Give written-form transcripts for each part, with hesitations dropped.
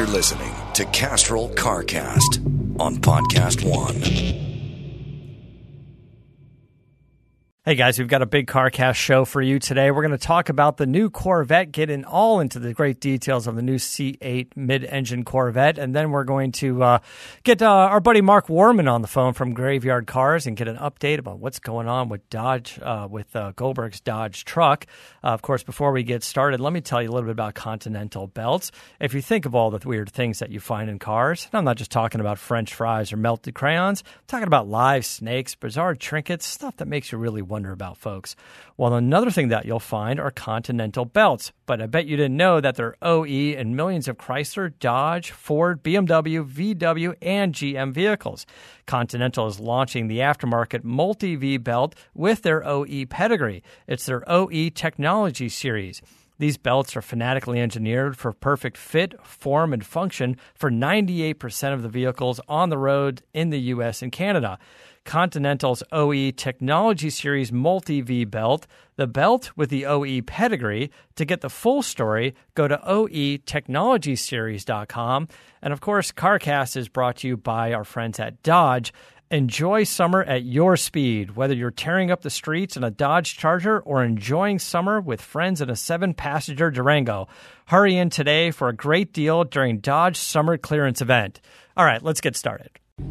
listening to Castrol CarCast on Podcast One. Hey guys, we've got a big CarCast show for you today. We're going to talk about the new Corvette, get all into the great details of the new C8 mid-engine Corvette, and then we're going to get our buddy Mark Warman on the phone from Graveyard Cars and get an update about what's going on with Dodge, with Goldberg's Dodge truck. Of course, before we get started, let me tell you a little bit about Continental belts. If you think of all the weird things that you find in cars, and I'm not just talking about French fries or melted crayons, I'm talking about live snakes, bizarre trinkets, stuff that makes you really wonder about, folks. Well, another thing that you'll find are Continental belts, but I bet you didn't know that they're OE in millions of Chrysler, Dodge, Ford, BMW, VW, and GM vehicles. Continental is launching the aftermarket multi-V belt with their OE pedigree. It's their OE Technology Series. These belts are fanatically engineered for perfect fit, form, and function for 98% of the vehicles on the road in the U.S. and Canada. Continental's OE Technology Series Multi-V belt, the belt with the OE pedigree. To get the full story, go to oetechnologyseries.com. And of course, CarCast is brought to you by our friends at Dodge. Enjoy summer at your speed, whether you're tearing up the streets in a Dodge Charger or enjoying summer with friends in a 7-passenger Durango. Hurry in today for a great deal during Dodge Summer Clearance event. All right, let's get started.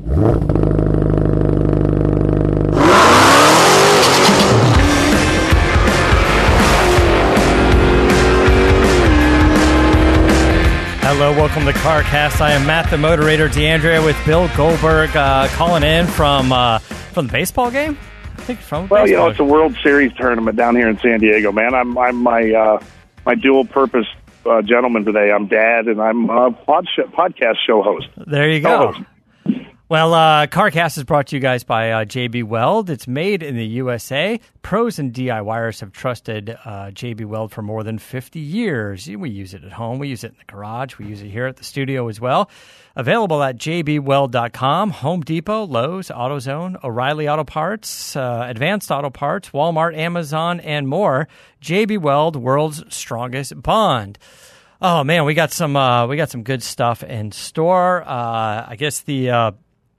Hello, welcome to CarCast. I am Matt, the moderator, DeAndrea, with Bill Goldberg, calling in from the baseball game. I think from it's a World Series tournament down here in San Diego, man. I'm my dual purpose gentleman today. I'm dad and I'm a podcast show host. There you go. Well, CarCast is brought to you guys by JB Weld. It's made in the USA. Pros and DIYers have trusted JB Weld for more than 50 years. We use it at home. We use it in the garage. We use it here at the studio as well. Available at jbweld.com, Home Depot, Lowe's, AutoZone, O'Reilly Auto Parts, Advanced Auto Parts, Walmart, Amazon, and more. JB Weld, world's strongest bond. Oh man, we got some good stuff in store. I guess the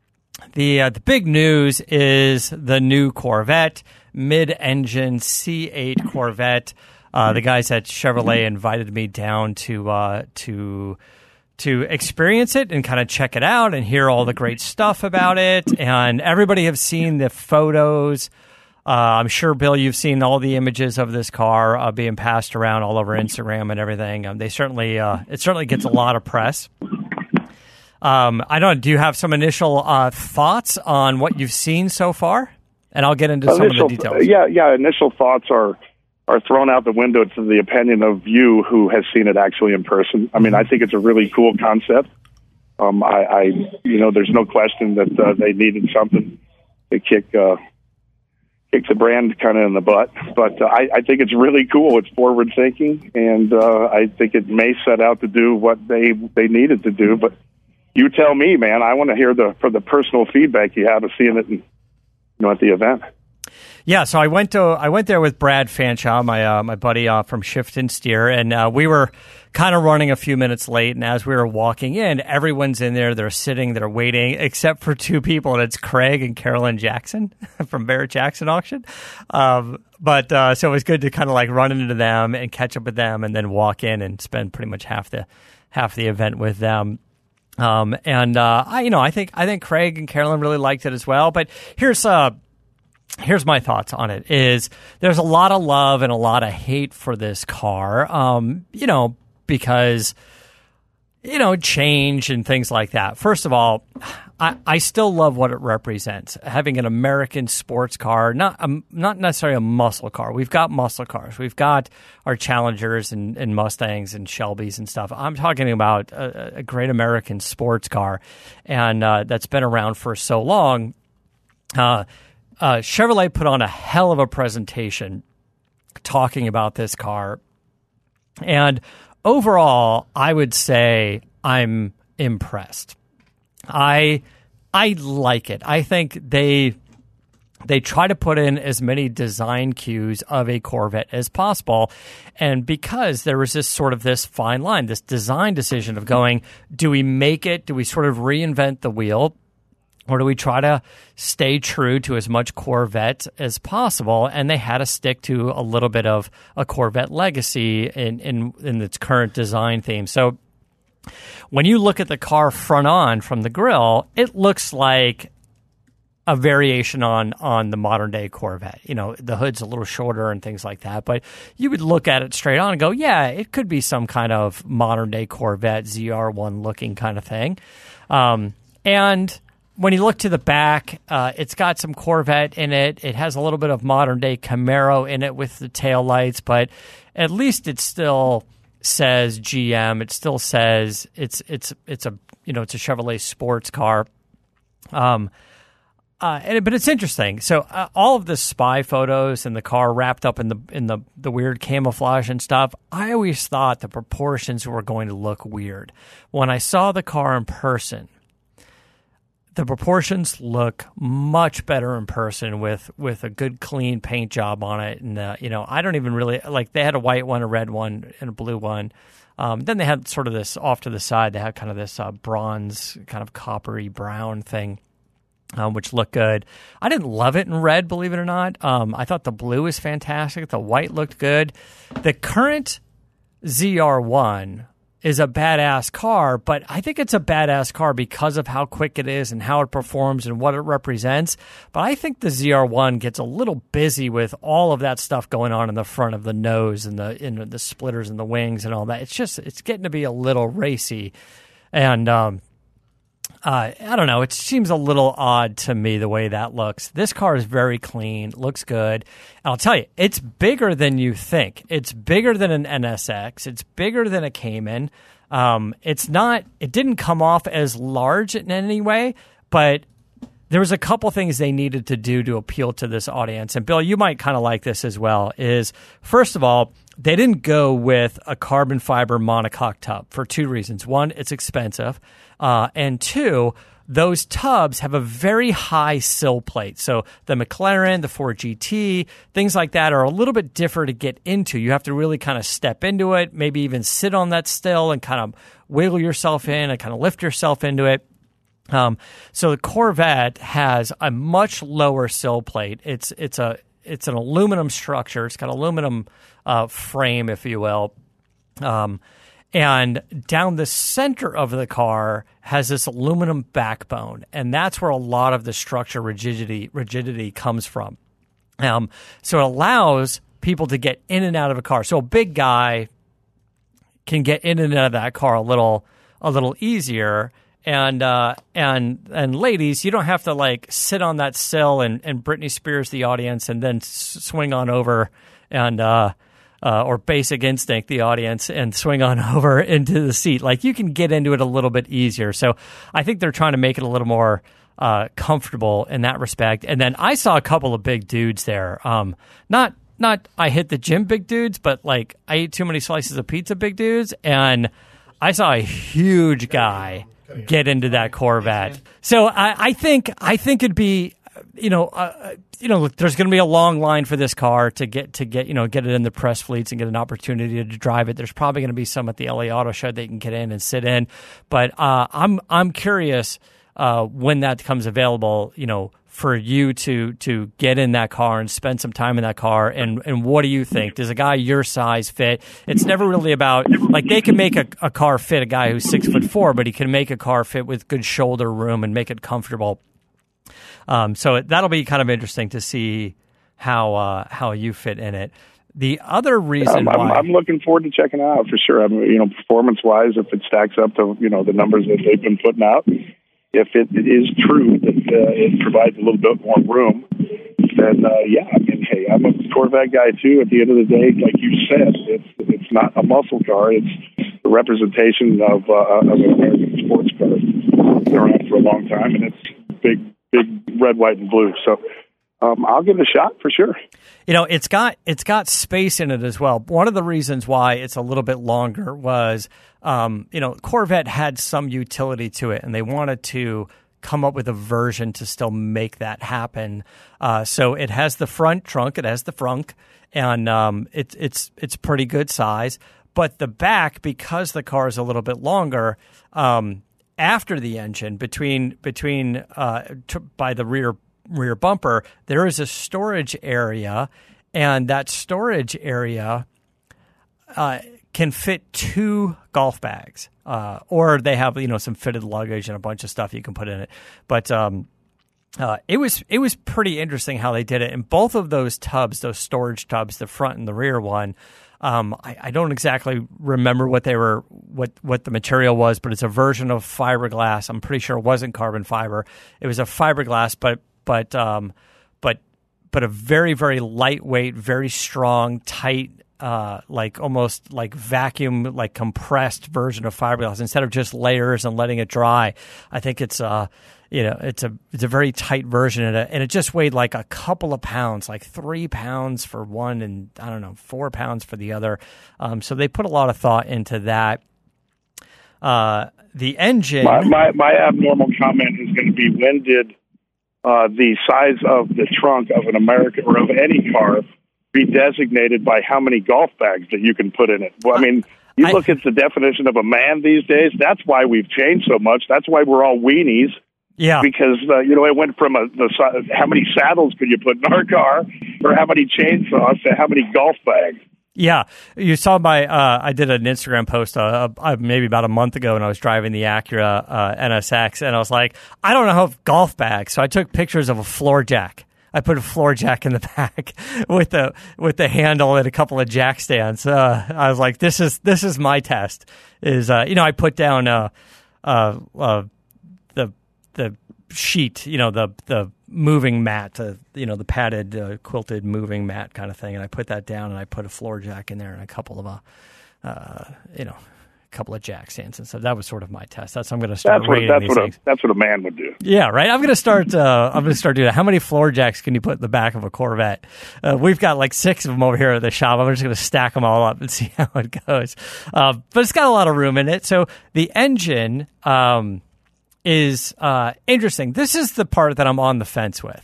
big news is the new Corvette, mid-engine C8 Corvette. The guys at Chevrolet invited me down to experience it and kind of check it out and hear all the great stuff about it. And everybody have seen the photos. I'm sure, Bill, you've seen all the images of this car being passed around all over Instagram and everything. It certainly gets a lot of press. I don't. Do you have some initial thoughts on what you've seen so far? And I'll get into some of the details. Yeah. Initial thoughts are thrown out the window to the opinion of you who has seen it actually in person. I mean, I think it's a really cool concept. There's no question that they needed something to kick the brand kind of in the butt. But I think it's really cool. It's forward thinking, and I think it may set out to do what they needed to do. But you tell me, man. I want to hear the personal feedback you have of seeing it, at the event. Yeah, so I went there with Brad Fanshaw, my buddy from Shift and Steer, and we were kind of running a few minutes late. And as we were walking in, everyone's in there. They're sitting, they're waiting, except for two people, and it's Craig and Carolyn Jackson from Barrett Jackson Auction. So it was good to kind of like run into them and catch up with them, and then walk in and spend pretty much half the event with them. I think Craig and Carolyn really liked it as well. But here's my thoughts on it. Is there's a lot of love and a lot of hate for this car. Because change and things like that. First of all, I still love what it represents. Having an American sports car, not necessarily a muscle car. We've got muscle cars. We've got our Challengers and Mustangs and Shelbys and stuff. I'm talking about a great American sports car, and that's been around for so long. Chevrolet put on a hell of a presentation talking about this car, and overall, I would say I'm impressed. I like it. I think they they try to put in as many design cues of a Corvette as possible. And because there was this fine line, this design decision of going, do we make it? Do we sort of reinvent the wheel? Or do we try to stay true to as much Corvette as possible? And they had to stick to a little bit of a Corvette legacy in its current design theme. So when you look at the car front on from the grill, it looks like a variation on the modern day Corvette. You know, the hood's a little shorter and things like that, but you would look at it straight on and go, yeah, it could be some kind of modern day Corvette ZR1 looking kind of thing. And when you look to the back, it's got some Corvette in it. It has a little bit of modern day Camaro in it with the taillights, but at least it still says GM. It still says it's a Chevrolet sports car. But it's interesting. So all of the spy photos and the car wrapped up in the weird camouflage and stuff, I always thought the proportions were going to look weird. When I saw the car in person, the proportions look much better in person with a good clean paint job on it. And I don't even really like. They had a white one, a red one, and a blue one. Then they had sort of this off to the side. They had kind of this bronze, kind of coppery brown thing. Which looked good. I didn't love it in red, believe it or not. I thought the blue was fantastic. The white looked good. The current ZR1 is a badass car, but I think it's a badass car because of how quick it is and how it performs and what it represents. But I think the ZR1 gets a little busy with all of that stuff going on in the front of the nose and the splitters and the wings and all that. It's getting to be a little racy. And I don't know. It seems a little odd to me the way that looks. This car is very clean, looks good. And I'll tell you, it's bigger than you think. It's bigger than an NSX. It's bigger than a Cayman. It didn't come off as large in any way, but there was a couple things they needed to do to appeal to this audience. And Bill, you might kind of like this as well, is first of all, they didn't go with a carbon fiber monocoque tub for two reasons. One, it's expensive. And two, those tubs have a very high sill plate. So the McLaren, the Ford GT, things like that are a little bit different to get into. You have to really kind of step into it, maybe even sit on that still and kind of wiggle yourself in and kind of lift yourself into it. So the Corvette has a much lower sill plate. It's an aluminum structure. It's got aluminum frame, if you will. And down the center of the car has this aluminum backbone, and that's where a lot of the structure rigidity comes from. So it allows people to get in and out of a car. So a big guy can get in and out of that car a little easier. And ladies, you don't have to like sit on that sill and Britney Spears the audience and then swing on over and or Basic Instinct the audience and swing on over into the seat. Like you can get into it a little bit easier. So I think they're trying to make it a little more comfortable in that respect. And then I saw a couple of big dudes there. Not I hit the gym big dudes, but like I ate too many slices of pizza big dudes, and I saw a huge guy get into that Corvette. So I think it'd be, there's going to be a long line for this car to get it in the press fleets and get an opportunity to drive it. There's probably going to be some at the LA Auto Show that you can get in and sit in. But I'm curious when that becomes available, for you to get in that car and spend some time in that car. And what do you think? Does a guy your size fit? It's never really about, like, they can make a car fit a guy who's 6'4", but he can make a car fit with good shoulder room and make it comfortable. So that'll be kind of interesting to see how you fit in it. The other reason why I'm looking forward to checking it out for sure. Performance-wise, if it stacks up to the numbers that they've been putting out, if it is true that it provides a little bit more room, then hey, I'm a Corvette guy too. At the end of the day, like you said, it's not a muscle car; it's the representation of an American sports car. It's been around for a long time, and it's big red, white, and blue. So I'll give it a shot for sure. It's got space in it as well. One of the reasons why it's a little bit longer was, Corvette had some utility to it, and they wanted to come up with a version to still make that happen. So it has the front trunk, it has the frunk, and it's pretty good size. But the back, because the car is a little bit longer, after the engine, between by the rear bumper, there is a storage area, and that storage area can fit 2 golf bags, or they have some fitted luggage and a bunch of stuff you can put in it. But it was pretty interesting how they did it. And both of those tubs, those storage tubs, the front and the rear one, I don't exactly remember what the material was, but it's a version of fiberglass. I'm pretty sure it wasn't carbon fiber. It was a fiberglass, but a very, very lightweight, very strong, tight, like almost like vacuum, like compressed version of fiberglass instead of just layers and letting it dry. I think it's it's a very tight version, and it just weighed like a couple of pounds, like 3 pounds for one, and I don't know, 4 pounds for the other. So they put a lot of thought into that. The engine. My abnormal comment is going to be, when did the size of the trunk of an American or of any car be designated by how many golf bags that you can put in it? Well, I mean, you look at the definition of a man these days. That's why we've changed so much. That's why we're all weenies. Yeah, because it went from how many saddles could you put in our car, or how many chainsaws, to how many golf bags. Yeah, you saw I did an Instagram post maybe about a month ago when I was driving the Acura NSX, and I was like, I don't know how golf bags, so I took pictures of a floor jack. I put a floor jack in the back with the handle and a couple of jack stands. I was like, this is my test. I put down the sheet, the moving mat, the padded quilted moving mat kind of thing, and I put that down, and I put a floor jack in there and a couple of jack stands and stuff. That was sort of my test. That's how I'm going to start rating these things. That's what a man would do. Yeah, right. I'm going to start doing that. How many floor jacks can you put in the back of a Corvette? We've got like 6 of them over here at the shop. I'm just going to stack them all up and see how it goes. But it's got a lot of room in it. So the engine is interesting. This is the part that I'm on the fence with.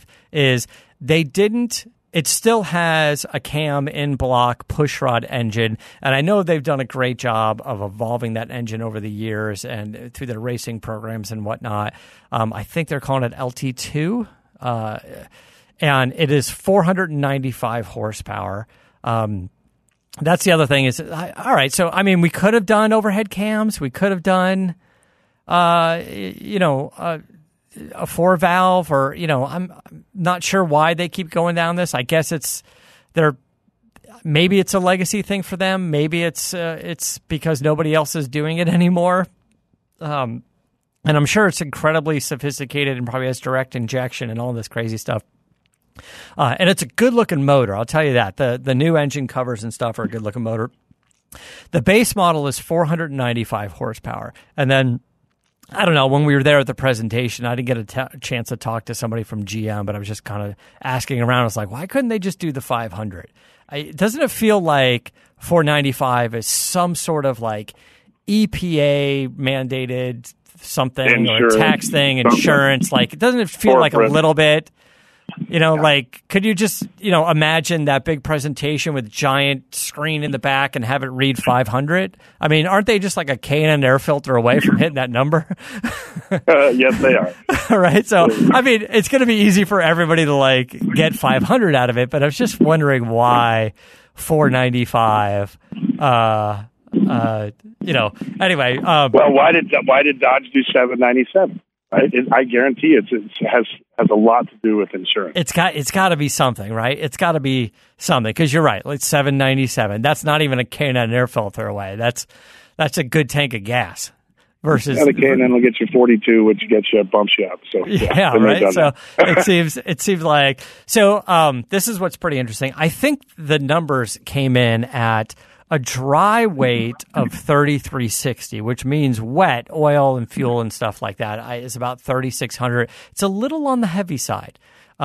It still has a cam in block pushrod engine, and I know they've done a great job of evolving that engine over the years and through their racing programs and whatnot. I think they're calling it LT2, and it is 495 horsepower. That's the other thing is, all right, so, I mean, we could have done overhead cams. We could have done, a 4-valve, or I'm not sure why they keep going down this. I guess maybe it's a legacy thing for them. Maybe it's because nobody else is doing it anymore. And I'm sure it's incredibly sophisticated and probably has direct injection and all this crazy stuff. And it's a good looking motor, I'll tell you that. The new engine covers and stuff are a good looking motor. The base model is 495 horsepower, and then, I don't know, when we were there at the presentation, I didn't get a chance to talk to somebody from GM, but I was just kind of asking around. I was like, why couldn't they just do the 500? Doesn't it feel like 495 is some sort of like EPA mandated something, or tax thing, insurance? Like, doesn't it feel like a little bit, like, could you just, imagine that big presentation with giant screen in the back and have it read 500? I mean, aren't they just like a K&N air filter away from hitting that number? Yes, they are. All right. So, I mean, it's going to be easy for everybody to like get 500 out of it, but I was just wondering why 495, anyway. Well, why did Dodge do 797? I guarantee it has a lot to do with insurance. It's got to be something, right? It's got to be something, because you're right. It's 797. That's not even a K&N air filter away. That's a good tank of gas. Versus the K&N will get you 42, which bumps you up. So yeah, right. So it seems like so. This is what's pretty interesting. I think the numbers came in at a dry weight of 3,360, which means wet oil and fuel and stuff like that, is about 3,600. It's a little on the heavy side,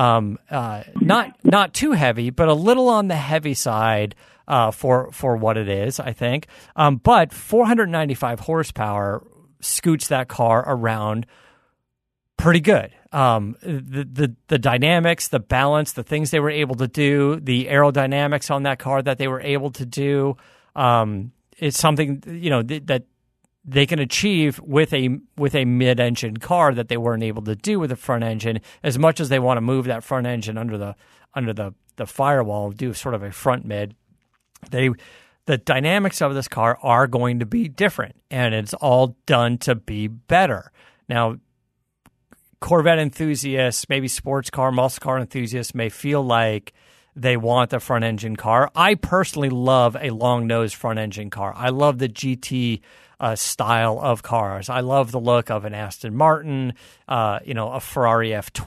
not too heavy, but a little on the heavy side for what it is, I think. But 495 horsepower scoots that car around pretty good. The dynamics, the balance, the things they were able to do, the aerodynamics on that car that they were able to do, it's something that they can achieve with a mid-engine car that they weren't able to do with a front engine. As much as they want to move that front engine under the firewall, do sort of a front mid, the dynamics of this car are going to be different, and it's all done to be better. Now, Corvette enthusiasts, maybe sports car, muscle car enthusiasts may feel like they want the front engine car. I personally love a long nose front engine car. I love the GT style of cars. I love the look of an Aston Martin, a Ferrari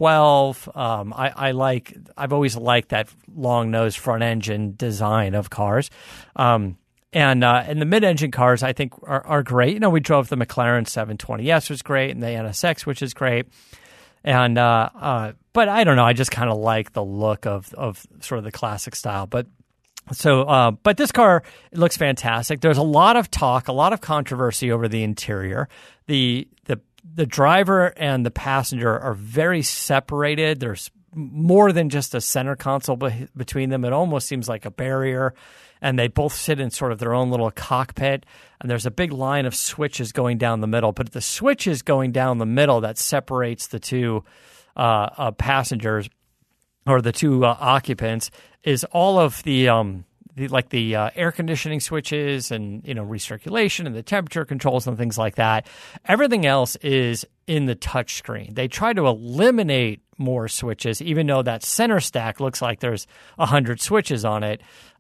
F12. I've always liked that long nose front engine design of cars. And the mid-engine cars, I think, are great. We drove the McLaren 720S, was great, and the NSX, which is great. And but I don't know. I just kind of like the look of sort of the classic style. But this car, it looks fantastic. There's a lot of talk, a lot of controversy over the interior. The driver and the passenger are very separated. There's more than just a center console between them. It almost seems like a barrier. And they both sit in sort of their own little cockpit, and there's a big line of switches going down the middle. But the switches going down the middle that separates the two passengers or the two occupants is all of the air conditioning switches and recirculation and the temperature controls and things like that. Everything else is in the touch screen. They try to eliminate more switches, even though that center stack looks like there's 100 switches on it.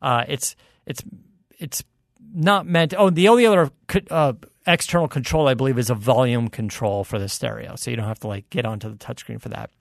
It's not meant. Oh, the only other external control, I believe, is a volume control for the stereo, so you don't have to get onto the touchscreen for that.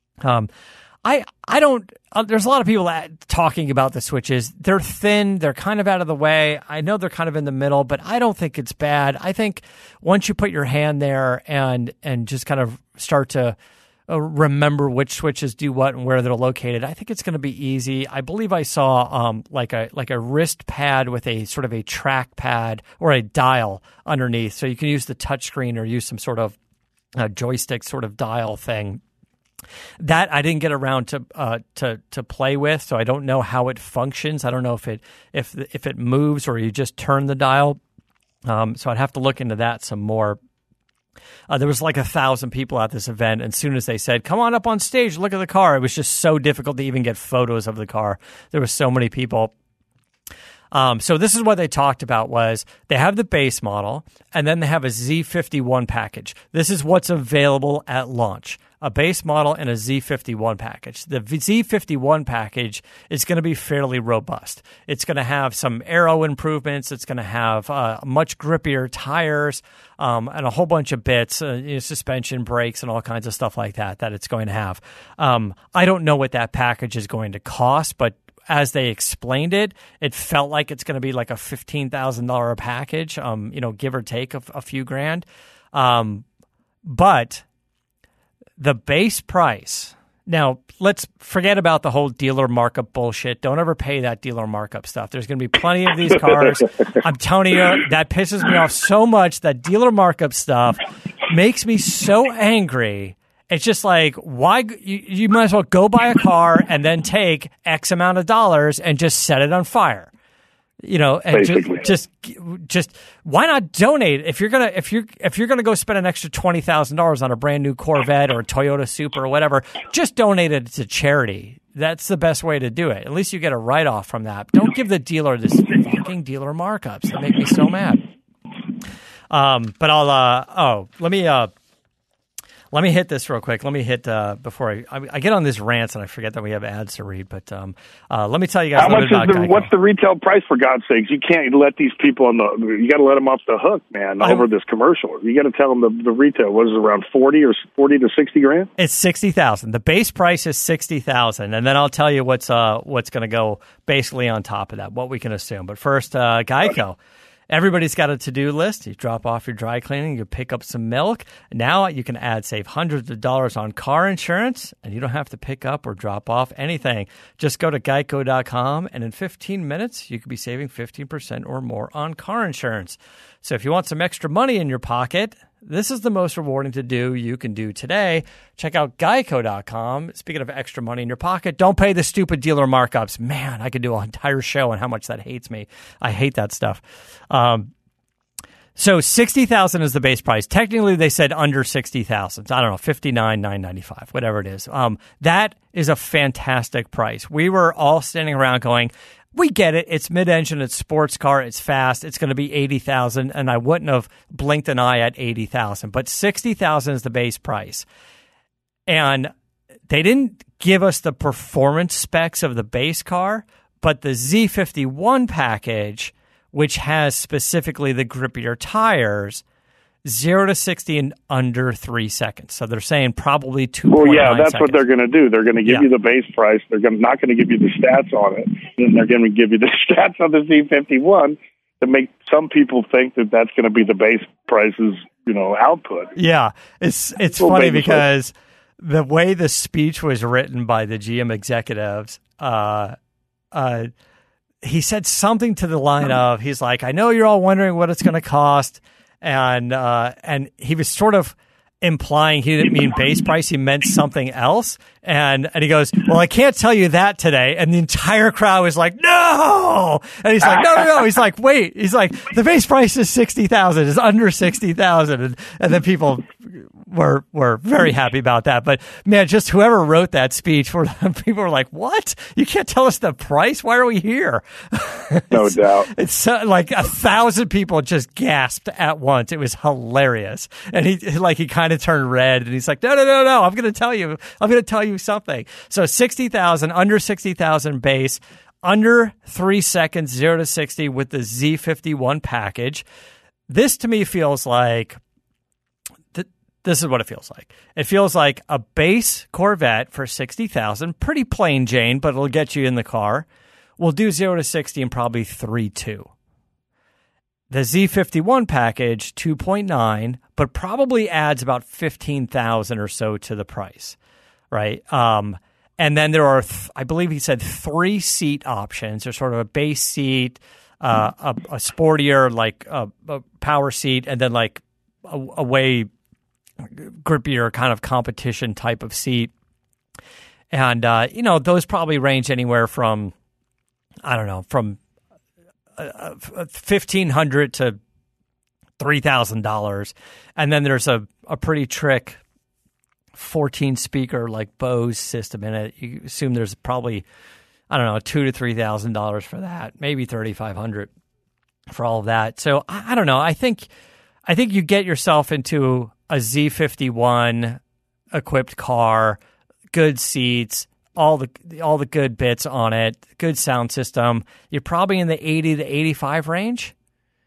I don't. There's a lot of people talking about the switches. They're thin. They're kind of out of the way. I know they're kind of in the middle, but I don't think it's bad. I think once you put your hand there and just kind of start to remember which switches do what and where they're located, I think it's going to be easy. I believe I saw like a wrist pad with a sort of a track pad or a dial underneath, so you can use the touchscreen or use some sort of joystick sort of dial thing. That I didn't get around to play with, so I don't know how it functions. I don't know if it moves or you just turn the dial. So I'd have to look into that some more. There was like 1,000 people at this event, and as soon as they said, "Come on up on stage, look at the car," it was just so difficult to even get photos of the car. There were so many people. So this is what they talked about was they have the base model, and then they have a Z51 package. This is what's available at launch. A base model and a Z51 package. The Z51 package is going to be fairly robust. It's going to have some aero improvements. It's going to have much grippier tires and a whole bunch of bits, suspension, brakes, and all kinds of stuff like that it's going to have. I don't know what that package is going to cost, but as they explained it, it felt like it's going to be like a $15,000 package, give or take a few grand. But the base price, now let's forget about the whole dealer markup bullshit. Don't ever pay that dealer markup stuff. There's going to be plenty of these cars. I'm telling you, that pisses me off so much. That dealer markup stuff makes me so angry. It's just like, why? You might as well go buy a car and then take X amount of dollars and just set it on fire. And just why not donate? If you're gonna go spend an extra $20,000 on a brand new Corvette or a Toyota Supra or whatever, just donate it to charity. That's the best way to do it. At least you get a write off from that. Don't give the dealer this fucking dealer markups. That make me so mad. But I'll let me hit this real quick. Let me hit before I get on these rants and I forget that we have ads to read. But let me tell you guys how a little bit about Geico. What's the retail price, for God's sakes? You can't let these people you got to let them off the hook, man, over this commercial. You got to tell them the retail was around 40 to 60 grand. It's $60,000. The base price is $60,000, and then I'll tell you what's going to go basically on top of that, what we can assume. But first, Geico. Everybody's got a to-do list. You drop off your dry cleaning, you pick up some milk. Now you can save hundreds of dollars on car insurance, and you don't have to pick up or drop off anything. Just go to geico.com, and in 15 minutes, you could be saving 15% or more on car insurance. So if you want some extra money in your pocket, this is the most rewarding to do you can do today. Check out Geico.com. Speaking of extra money in your pocket, don't pay the stupid dealer markups. Man, I could do an entire show on how much that hates me. I hate that stuff. So $60,000 is the base price. Technically, they said under $60,000. I don't know, $59,995, whatever it is. That is a fantastic price. We were all standing around going, we get it. It's mid-engine. It's sports car. It's fast. It's going to be $80,000, and I wouldn't have blinked an eye at $80,000. But $60,000 is the base price, and they didn't give us the performance specs of the base car, but the Z51 package, which has specifically the grippier tires, 0 to 60 in under 3 seconds. So they're saying probably 2.9 Well, yeah, that's seconds. what they're going to do. They're going to give you the base price. They're not going to give you the stats on it. And they're going to give you the stats on the Z51 to make some people think that that's going to be the base price's, output. Yeah, it's funny because the way the speech was written by the GM executives, he said something to the line of, he's like, I know you're all wondering what it's going to cost. And he was sort of implying he didn't mean base price. He meant something else. And he goes, well, I can't tell you that today. And the entire crowd was like, no. And he's like, no. He's like, wait. He's like, the base price is $60,000. It's under $60,000. And then people were very happy about that. But man, just whoever wrote that speech, people were like, what? You can't tell us the price? Why are we here? No doubt. It's like 1,000 people just gasped at once. It was hilarious. And he kind of turned red and he's like, no. I'm going to tell you something. So 60,000, under 60,000 base, under 3 seconds, 0 to 60 with the Z51 package. This to me feels like, this is what it feels like. It feels like a base Corvette for 60,000, pretty plain Jane, but it'll get you in the car. We'll do 0 to 60 in probably 3.2. The Z51 package, 2.9, but probably adds about 15,000 or so to the price, right? And then there are, I believe he said 3 seat options. There's sort of a base seat, a sportier, like a power seat, and then like a way grippier kind of competition type of seat. And, those probably range anywhere from, I don't know, from $1,500 to $3,000. And then there's a pretty trick 14 speaker like Bose system in it. You assume there's probably, I don't know, $2,000 to $3,000 for that, maybe $3,500 for all of that. So I don't know. I think you get yourself into a Z51 equipped car, good seats, all the good bits on it, good sound system. You're probably in the 80 to 85 range.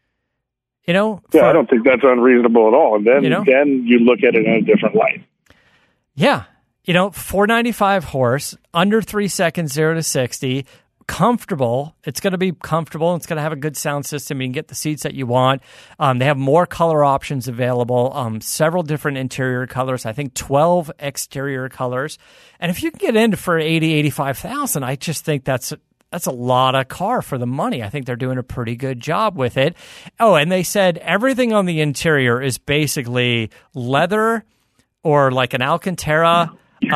I don't think that's unreasonable at all. And then you look at it in a different light. Yeah. 495 horse, under 3 seconds, 0 to 60. Comfortable. It's going to be comfortable. It's going to have a good sound system. You can get the seats that you want. They have more color options available, several different interior colors, I think 12 exterior colors. And if you can get into for 80, 85,000, I just think that's a lot of car for the money. I think they're doing a pretty good job with it. Oh, and they said everything on the interior is basically leather or like an Alcantara.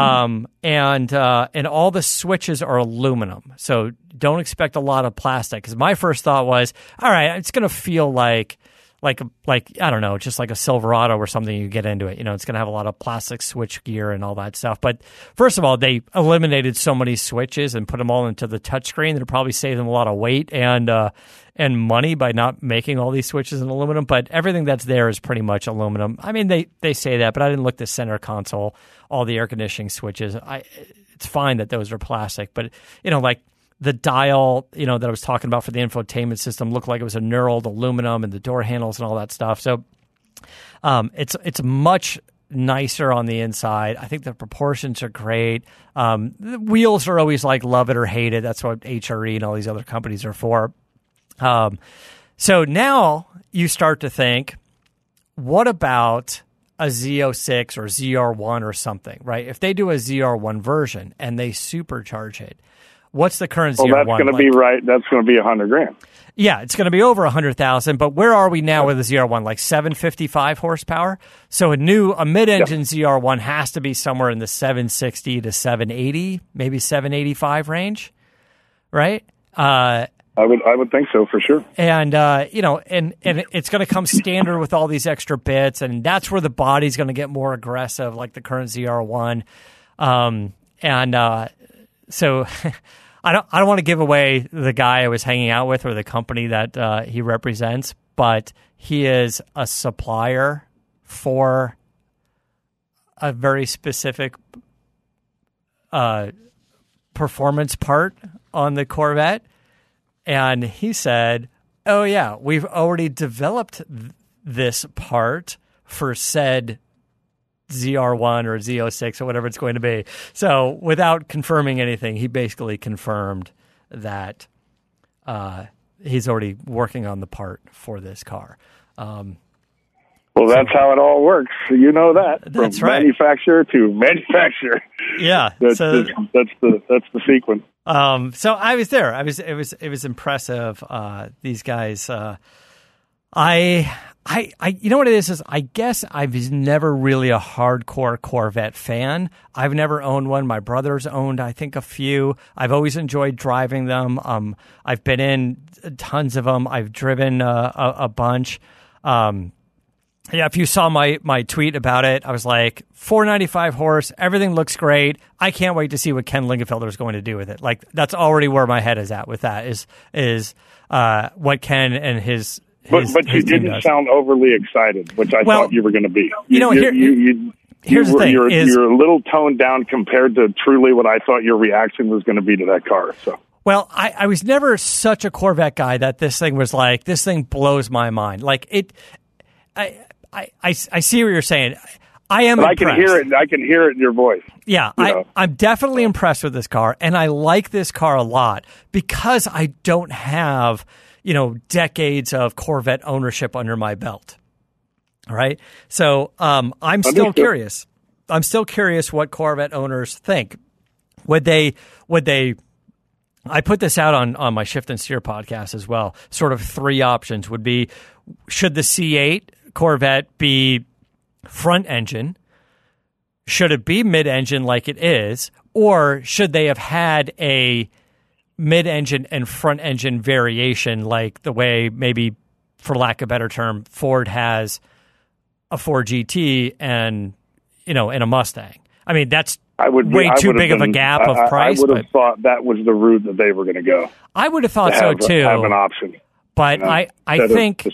And all the switches are aluminum. So don't expect a lot of plastic. Because my first thought was, all right, it's going to feel like I don't know, just like a Silverado or something. You get into it, it's going to have a lot of plastic switch gear and all that stuff. But first of all, they eliminated so many switches and put them all into the touchscreen. That'll probably save them a lot of weight and money by not making all these switches in aluminum. But everything that's there is pretty much aluminum. I mean, they say that, but I didn't look at the center console, all the air conditioning switches. It's fine that those are plastic, but like the dial, that I was talking about for the infotainment system looked like it was a knurled aluminum, and the door handles and all that stuff. So it's much nicer on the inside. I think the proportions are great. The wheels are always like love it or hate it. That's what HRE and all these other companies are for. So now you start to think, what about a Z06 or ZR1 or something, right? If they do a ZR1 version and they supercharge it, what's the current Well, ZR1? that's going to be right. That's going to be $100,000. Yeah, it's going to be over 100,000. But where are we now with the ZR1? Like 755 horsepower. So a mid-engine ZR1 has to be somewhere in the 760 to 780, maybe 785 range, right? I would think so for sure. And and it's going to come standard with all these extra bits, and that's where the body's going to get more aggressive, like the current ZR1. So I don't want to give away the guy I was hanging out with or the company that he represents, but he is a supplier for a very specific performance part on the Corvette. And he said, oh, yeah, we've already developed this part for said ZR1 or Z06 or whatever it's going to be. So without confirming anything, he basically confirmed that he's already working on the part for this car. Well, that's how it all works. You know that. That's from right. Manufacturer to manufacturer. Yeah. That's the sequence. So I was there. It was impressive. These guys. You know what it is I guess I was never really a hardcore Corvette fan. I've never owned one. My brother's owned, I think, a few. I've always enjoyed driving them. I've been in tons of them. I've driven a bunch. Yeah, if you saw my tweet about it, I was like, 495 horse, everything looks great. I can't wait to see what Ken Lingenfelter is going to do with it. Like, that's already where my head is at with that, is what Ken and his But you didn't sound overly excited, which I thought you were going to be. Here's the thing. You're a little toned down compared to truly what I thought your reaction was going to be to that car. So. Well, I was never such a Corvette guy that this thing was like, this thing blows my mind. Like, I see what you're saying. I am impressed. I can hear it in your voice. Yeah, I'm definitely impressed with this car, and I like this car a lot because I don't have, decades of Corvette ownership under my belt. All right? So I'm still curious. I'm still curious what Corvette owners think. Would they I put this out on my Shift and Steer podcast as well. Sort of three options would be, should the C8 Corvette be front engine? Should it be mid-engine like it is? Or should they have had a mid-engine and front-engine variation like the way, maybe, for lack of a better term, Ford has a Ford GT and a Mustang? I mean, that's way too big of a gap of price. I would have thought that was the route that they were going to go. I would have thought so too. Have an option. But I think...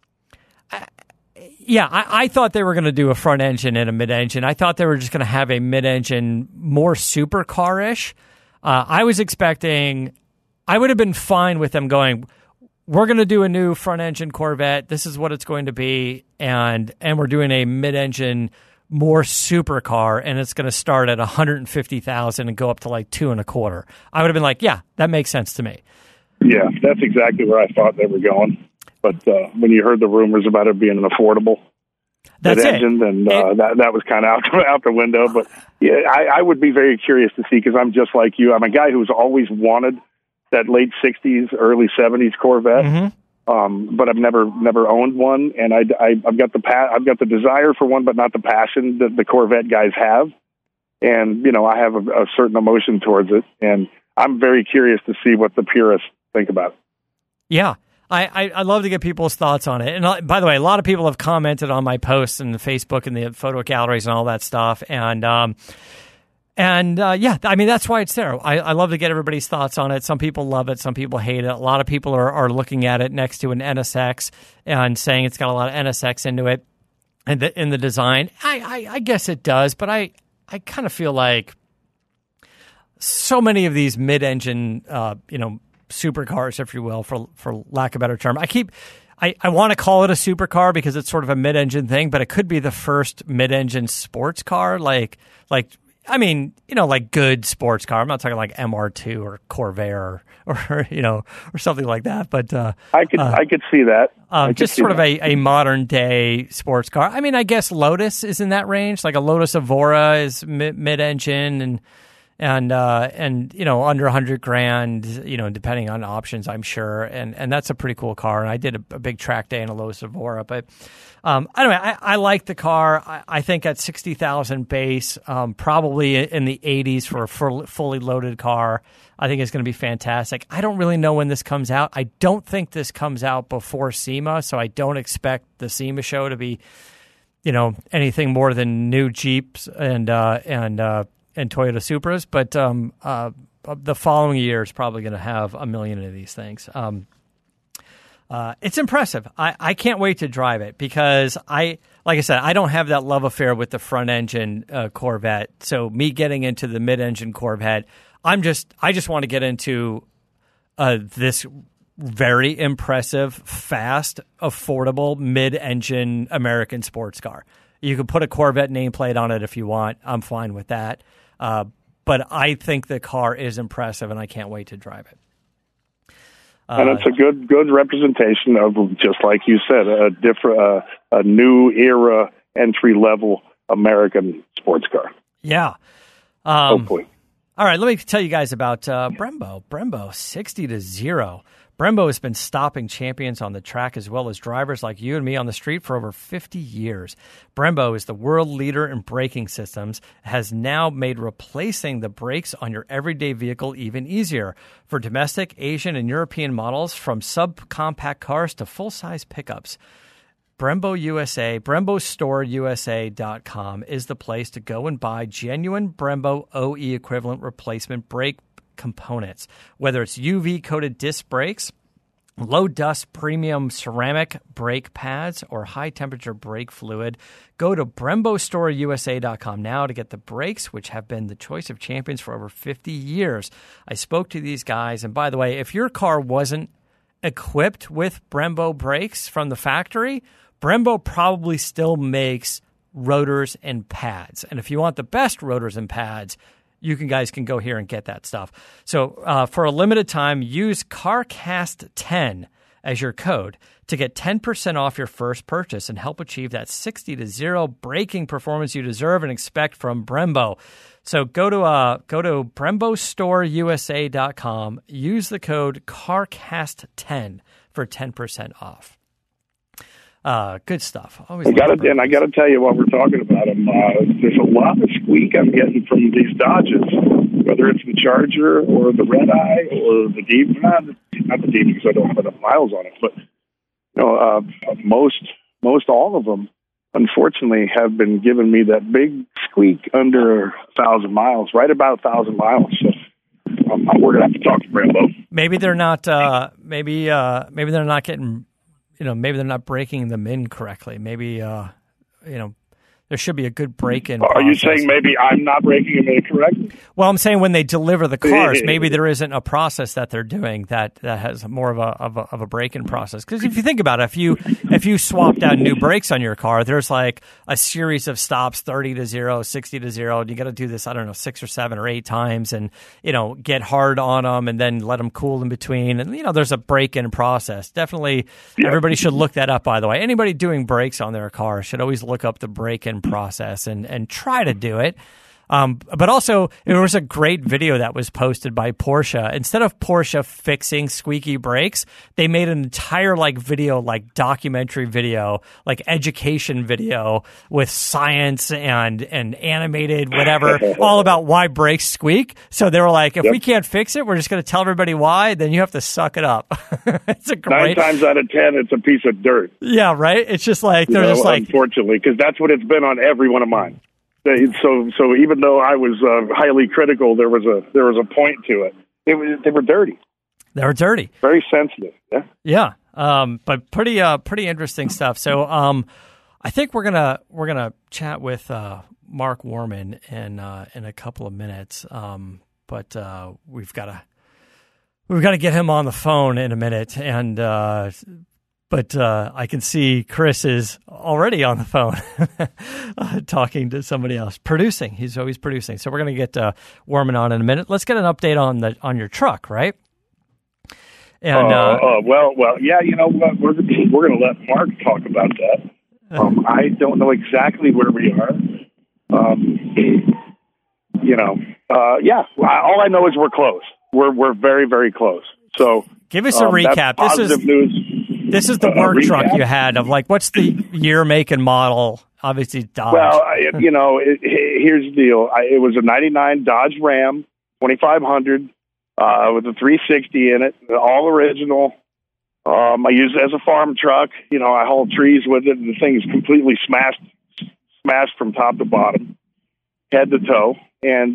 I thought they were going to do a front engine and a mid engine. I thought they were just going to have a mid engine, more supercar-ish. I was expecting, I would have been fine with them going, we're going to do a new front engine Corvette. This is what it's going to be, and we're doing a mid engine, more supercar, and it's going to start at $150,000 and go up to like $2.25. I would have been like, yeah, that makes sense to me. Yeah, that's exactly where I thought they were going. But when you heard the rumors about it being an affordable engine, then that was kind of out the window. But yeah, I would be very curious to see, because I'm just like you. I'm a guy who's always wanted that late '60s, early '70s Corvette, but I've never owned one, and I've got the desire for one, but not the passion that the Corvette guys have. And I have a certain emotion towards it, and I'm very curious to see what the purists think about it. Yeah. I love to get people's thoughts on it. And by the way, a lot of people have commented on my posts and the Facebook and the photo galleries and all that stuff. And I mean, that's why it's there. I love to get everybody's thoughts on it. Some people love it. Some people hate it. A lot of people are looking at it next to an NSX and saying it's got a lot of NSX into it and in the design. I guess it does, but I kind of feel like so many of these mid-engine, supercars, if you will, for lack of a better term. I want to call it a supercar because it's sort of a mid-engine thing, but it could be the first mid-engine sports car, like good sports car. I'm not talking like MR2 or Corvair or something like that. But I could see that. Just sort of a modern day sports car. I mean, I guess Lotus is in that range. Like a Lotus Evora is mid-engine, and and under $100,000, depending on options, I'm sure, and that's a pretty cool car. And I did a big track day in a Lotus Evora, but anyway, I like the car. I think at 60,000 base, probably in the 80s for a fully loaded car, I think it's going to be fantastic. I don't really know when this comes out. I don't think this comes out before SEMA, so I don't expect the SEMA show to be, anything more than new Jeeps and Toyota Supras. But the following year is probably going to have a million of these things. It's impressive. I can't wait to drive it because like I said, I don't have that love affair with the front engine Corvette. So me getting into the mid-engine Corvette, I just want to get into this very impressive, fast, affordable mid-engine American sports car. You can put a Corvette nameplate on it if you want. I'm fine with that. But I think the car is impressive, and I can't wait to drive it. And it's a good representation of, just like you said, a new era entry level American sports car. Yeah. Hopefully. All right, let me tell you guys about Brembo. Brembo 60-0. Brembo has been stopping champions on the track as well as drivers like you and me on the street for over 50 years. Brembo is the world leader in braking systems, has now made replacing the brakes on your everyday vehicle even easier. For domestic, Asian, and European models, from subcompact cars to full-size pickups, Brembo USA, BremboStoreUSA.com is the place to go and buy genuine Brembo OE equivalent replacement brake components. Whether it's UV-coated disc brakes, low-dust premium ceramic brake pads, or high-temperature brake fluid, go to BremboStoreUSA.com now to get the brakes, which have been the choice of champions for over 50 years. I spoke to these guys, and by the way, if your car wasn't equipped with Brembo brakes from the factory, Brembo probably still makes rotors and pads. And if you want the best rotors and pads, you guys can go here and get that stuff. So for a limited time, use CarCast10 as your code to get 10% off your first purchase and help achieve that 60-0 braking performance you deserve and expect from Brembo. So go to BremboStoreUSA.com, use the code CarCast10 for 10% off. Good stuff. I got to tell you, while we're talking about them, there's a lot of squeak I'm getting from these Dodges, whether it's the Charger or the Red Eye or the Demon. Not the Demon because I don't have enough miles on it, but most all of them, unfortunately, have been giving me that big squeak under 1,000 miles, right about 1,000 miles. So we're gonna have to talk to Brembo. Maybe they're not. Maybe they're not getting. Maybe they're not breaking them in correctly. Maybe, there should be a good break-in process. Are you saying maybe I'm not breaking them in correctly? Well, I'm saying when they deliver the cars, maybe there isn't a process that they're doing that has more of a break-in process. Because if you think about it, if you swapped out new brakes on your car, there's like a series of stops, 30-0, 60-0, and you got to do this, 6 or 7 or 8 times, and get hard on them, and then let them cool in between, and there's a break-in process. Definitely, everybody should look that up. By the way, anybody doing brakes on their car should always look up the break-in process and try to do it. But also, there was a great video that was posted by Porsche. Instead of Porsche fixing squeaky brakes, they made an entire documentary video, education video with science and animated whatever, all about why brakes squeak. So they were like, if we can't fix it, we're just going to tell everybody why. Then you have to suck it up. It's a great 9 times out of 10, it's a piece of dirt. Yeah, right. It's just like unfortunately, because that's what it's been on every one of mine. So even though I was highly critical, there was a point to it. They were dirty. They were dirty. Very sensitive. Yeah. Yeah. But pretty interesting stuff. So I think we're gonna chat with Mark Worman in a couple of minutes. But we've got to get him on the phone in a minute, and but I can see Chris is already on the phone talking to somebody else, producing. He's always producing. So we're going to get Worman on in a minute. Let's get an update on your truck, right? And well, yeah. You know what? We're going to let Mark talk about that. I don't know exactly where we are. yeah. All I know is we're close. We're very, very close. So give us a recap. That's positive news. This is the work truck you had of what's the year, make, and model? Obviously, Dodge. Well, here's the deal. It was a 99 Dodge Ram 2500 with a 360 in it, all original. I use it as a farm truck. I haul trees with it, and the thing is completely smashed from top to bottom, head to toe. And,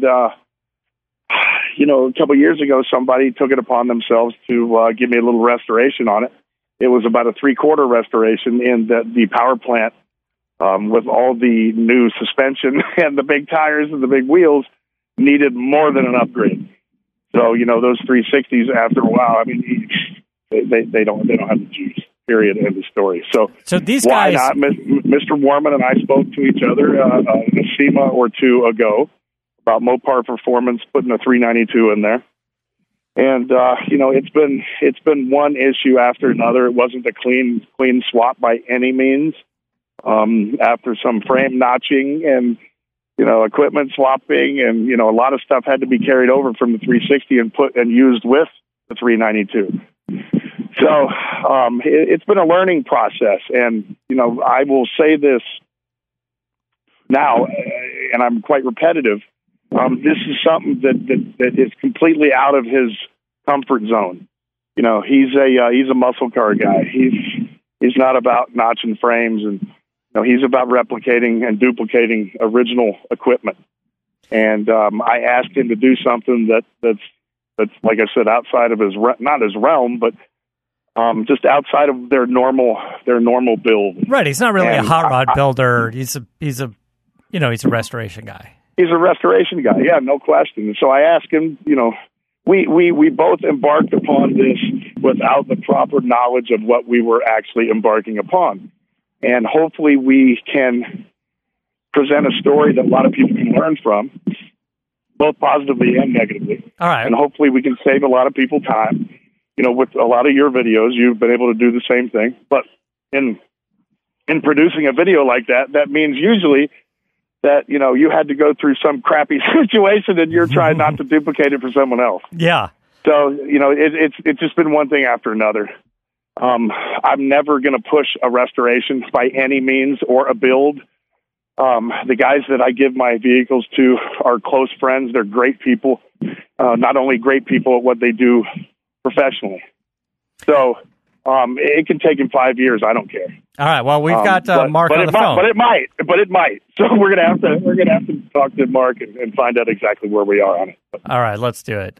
a couple of years ago, somebody took it upon themselves to give me a little restoration on it. It was about a 3/4 restoration in the power plant with all the new suspension and the big tires and the big wheels needed more than an upgrade. So, those 360s after a while, they don't have the juice, period, end of story. So these why guys... not? Mr. Warman and I spoke to each other a SEMA or two ago about Mopar Performance, putting a 392 in there. And, it's been one issue after another. It wasn't a clean swap by any means. After some frame notching and, equipment swapping and, a lot of stuff had to be carried over from the 360 and used with the 392. So, it's been a learning process. And, I will say this now, and I'm quite repetitive. This is something that is completely out of his comfort zone. He's a muscle car guy. He's not about notching frames, and he's about replicating and duplicating original equipment. And I asked him to do something that's like I said, outside of not his realm, but just outside of their normal build. Right. He's not really a hot rod builder. He's a restoration guy. He's a restoration guy, yeah, no question. And so I asked him, we both embarked upon this without the proper knowledge of what we were actually embarking upon. And hopefully we can present a story that a lot of people can learn from, both positively and negatively. All right. And hopefully we can save a lot of people time. With a lot of your videos, you've been able to do the same thing. But in producing a video like that means usually that, you had to go through some crappy situation and you're trying not to duplicate it for someone else. Yeah. So, it's just been one thing after another. I'm never going to push a restoration by any means or a build. The guys that I give my vehicles to are close friends. They're great people, not only great people at what they do professionally. So, it can take him 5 years. I don't care. All right. Well, we've got Mark on the phone. But it might. So we're gonna have to talk to Mark and find out exactly where we are on it. All right. Let's do it.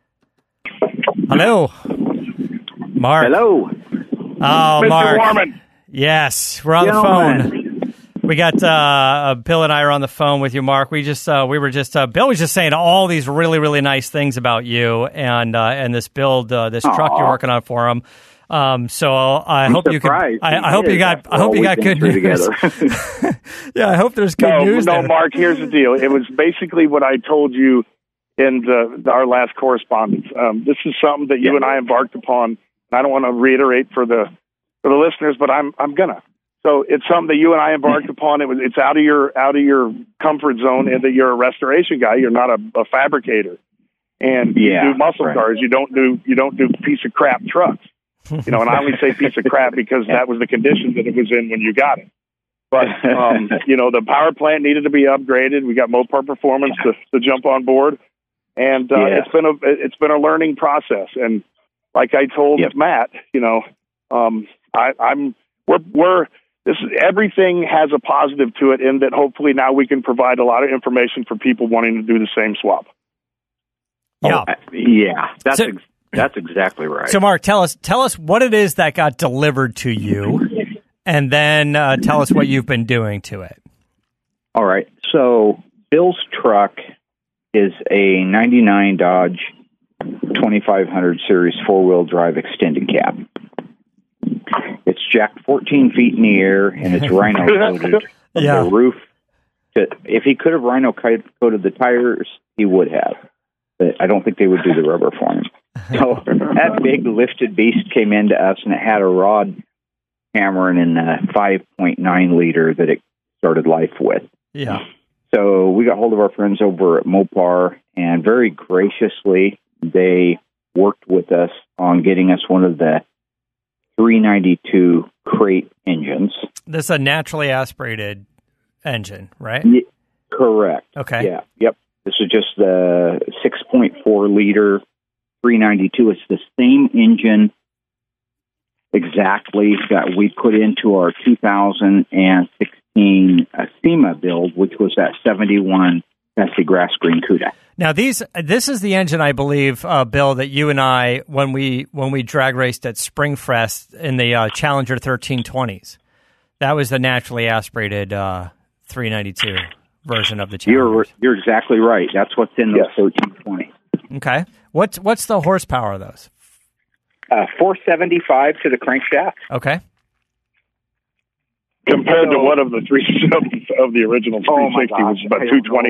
Hello, Mark. Hello. Oh, Mr. Mark. Warman. Yes, we're on the phone. We got Bill and I are on the phone with you, Mark. Bill was just saying all these really, really nice things about you and this build, this truck you're working on for him. So I hope you can. I hope you got good news. Yeah, I hope there's good news. No, there. Mark. Here's the deal. It was basically what I told you in our last correspondence. This is something that you and I embarked upon. I don't want to reiterate for the listeners, but I'm gonna. So it's something that you and I embarked upon. It's out of your comfort zone, and that you're a restoration guy. You're not a fabricator, and you do muscle cars. You don't do piece of crap trucks. And I only say piece of crap because that was the condition that it was in when you got it. But, the power plant needed to be upgraded. We got Mopar Performance to jump on board. And it's been a learning process. And like I told Matt, everything has a positive to it in that hopefully now we can provide a lot of information for people wanting to do the same swap. Yeah. That's exactly right. So, Mark, tell us what it is that got delivered to you, and then tell us what you've been doing to it. All right. So, Bill's truck is a 99 Dodge 2500 series four-wheel drive extended cab. It's jacked 14 feet in the air, and it's rhino coated. The roof. If he could have rhino coated the tires, he would have. But I don't think they would do the rubber for him. So that big lifted beast came into us, and it had a rod hammering in a 5.9 liter that it started life with. Yeah. So we got hold of our friends over at Mopar, and very graciously, they worked with us on getting us one of the 392 crate engines. This is a naturally aspirated engine, right? Correct. Okay. Yeah. Yep. This is just the 6.4 liter 392. It's the same engine exactly that we put into our 2016 SEMA build, which was that 71 Bessie Grass Green CUDA. Now, this is the engine, I believe, Bill, that you and I, when we drag raced at Springfest in the Challenger 1320s, that was the naturally aspirated 392 version of the Challenger. You're exactly right. That's what's in those 1320s. Okay. What's the horsepower of those? 475 to the crankshaft. Okay. Compared to one of the of the original 360, which is about 220,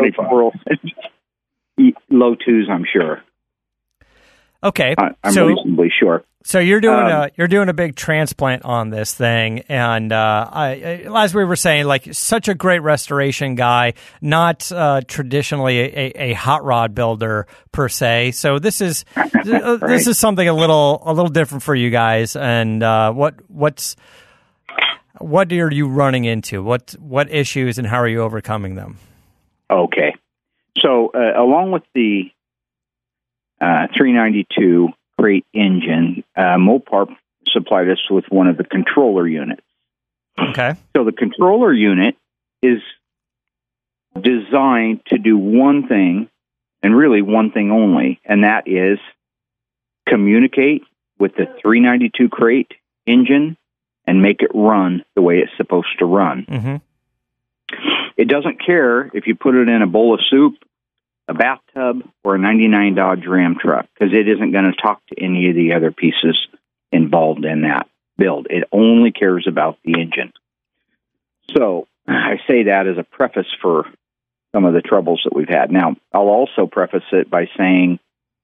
225. Low twos, I'm sure. Okay, I'm reasonably sure. So you're doing a big transplant on this thing, and as we were saying, like such a great restoration guy, not traditionally a hot rod builder per se. So this is this is something a little different for you guys. And what are you running into? What issues and how are you overcoming them? Okay, so along with the 392 crate engine, Mopar supplied us with one of the controller units. Okay. So the controller unit is designed to do one thing, and really one thing only, and that is communicate with the 392 crate engine and make it run the way it's supposed to run. Mm-hmm. It doesn't care if you put it in a bowl of soup, a bathtub, or a 99 Dodge Ram truck, because it isn't going to talk to any of the other pieces involved in that build. It only cares about the engine. So I say that as a preface for some of the troubles that we've had. Now, I'll also preface it by saying,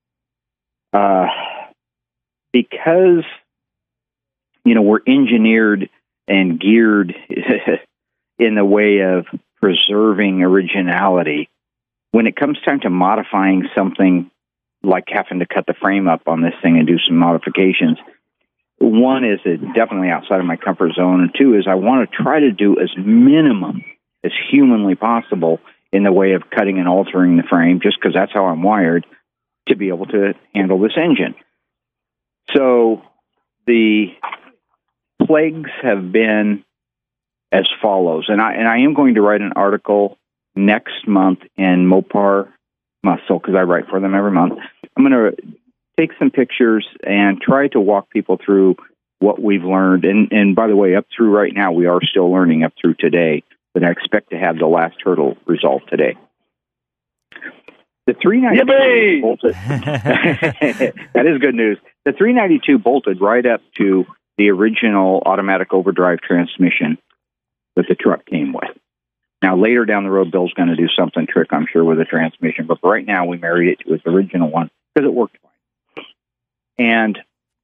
because, we're engineered and geared in the way of preserving originality, when it comes time to modifying something like having to cut the frame up on this thing and do some modifications, one is definitely outside of my comfort zone, and two is I want to try to do as minimum as humanly possible in the way of cutting and altering the frame, just because that's how I'm wired to be able to handle this engine. So the plagues have been as follows, and I am going to write an article next month in Mopar Muscle, because I write for them every month. I'm going to take some pictures and try to walk people through what we've learned. And by the way, up through right now, we are still learning up through today, but I expect to have the last hurdle resolved today. The 392 bolted. That is good news. The 392 bolted right up to the original automatic overdrive transmission that the truck came with. Now, later down the road, Bill's going to do something trick, I'm sure, with the transmission. But right now, we married it to its original one because it worked fine. And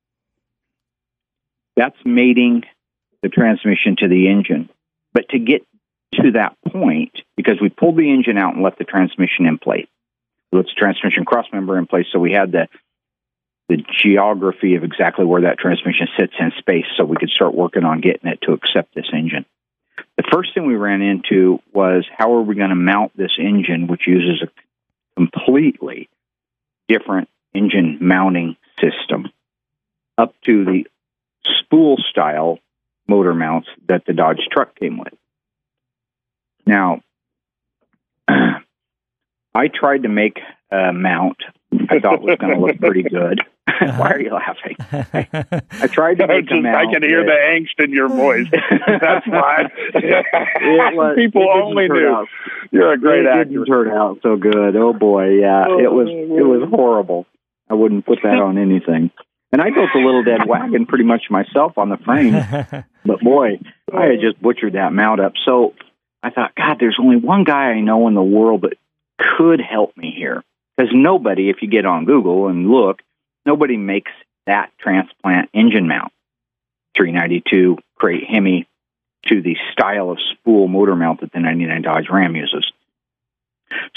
that's mating the transmission to the engine. But to get to that point, because we pulled the engine out and left the transmission in place, with the transmission crossmember in place, so we had the geography of exactly where that transmission sits in space, so we could start working on getting it to accept this engine. The first thing we ran into was, how are we going to mount this engine, which uses a completely different engine mounting system, up to the spool-style motor mounts that the Dodge truck came with. Now, I tried to make a mount I thought was going to look pretty good. Why are you laughing? I tried to make a mount. I can hear the angst in your voice. That's why. People only do. You're a great actor. It didn't turn out so good. Oh boy, yeah. It was horrible. I wouldn't put that on anything. And I built a little dead wagon pretty much myself on the frame. But boy, I had just butchered that mount up. So I thought, God, there's only one guy I know in the world that could help me here. Because nobody, if you get on Google and look, nobody makes that transplant engine mount, 392 crate Hemi, to the style of spool motor mount that the 99 Dodge Ram uses.